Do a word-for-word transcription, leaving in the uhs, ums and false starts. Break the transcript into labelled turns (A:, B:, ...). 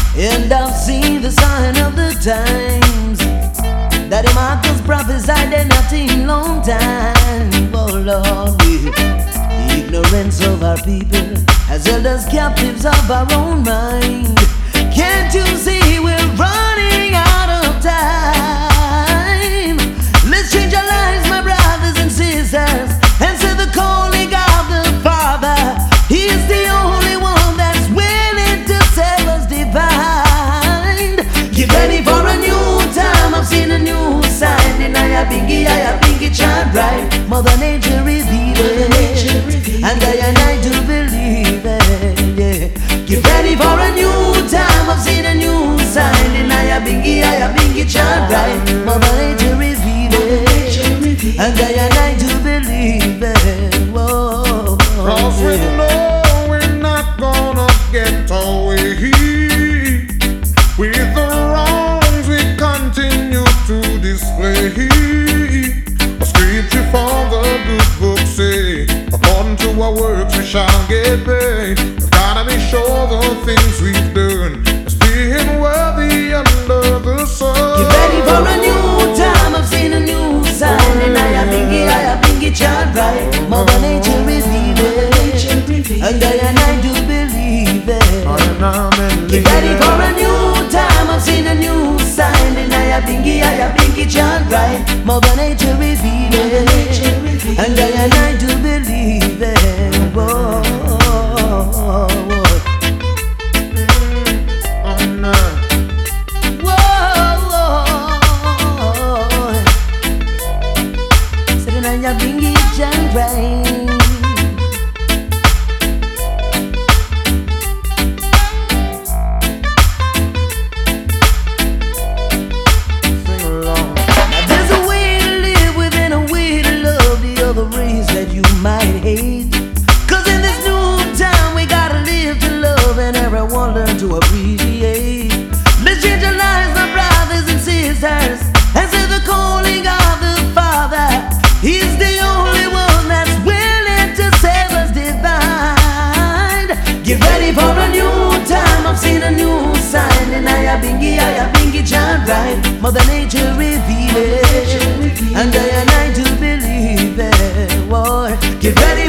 A: And I've seen the sign of the times that the Marcus prophesied and not in long time. Oh Lord, we, the ignorance of our people has held us captives of our own mind. Can't you see we're running out of time? Let's change our lives, my brothers and sisters, answer the calling of the Father. He is the only one that's willing to save us divine. Get ready for a new time. I've seen a new sign. And I have bingy, I have bingy chant right. Mother Nature revealed it, and I and I do believe it. Yeah. Get ready for a new time. I've seen a new sign. And I have bingy, I have bingy chant right. Mother Nature revealed it, and I and I do believe it. Whoa,
B: cause we know we're not gonna get away with the wrongs we continue to display. A scripture from the good book say, according to our works we shall get paid. We've gotta be sure the things we've done is being worthy under the sun.
A: Get ready for a new time. I've seen a new sign. And I have bingy, I have bingy chant right. Mother Nature revealed it, and I and I do believe it. Get ready for a new time. I've seen a new sign. And I have bingy, I have bingy chant right. Mother Nature revealed it, and I and I do believe it. Whoa, whoa, whoa. I bring it down right.
B: Sing along.
A: Now there's a way to live with and a way to love the other race that you might hate. Cause in this new time we gotta live to love and everyone learn to appreciate. Let's change our lives, my brothers and sisters, answer the calling of the Father. He's the only one that's willing to save us divine. Get ready for a new time. I've seen a new sign. And I have bingy, I have bingy chant right. Mother Nature revealed it, and I and I do believe it. Boy, get ready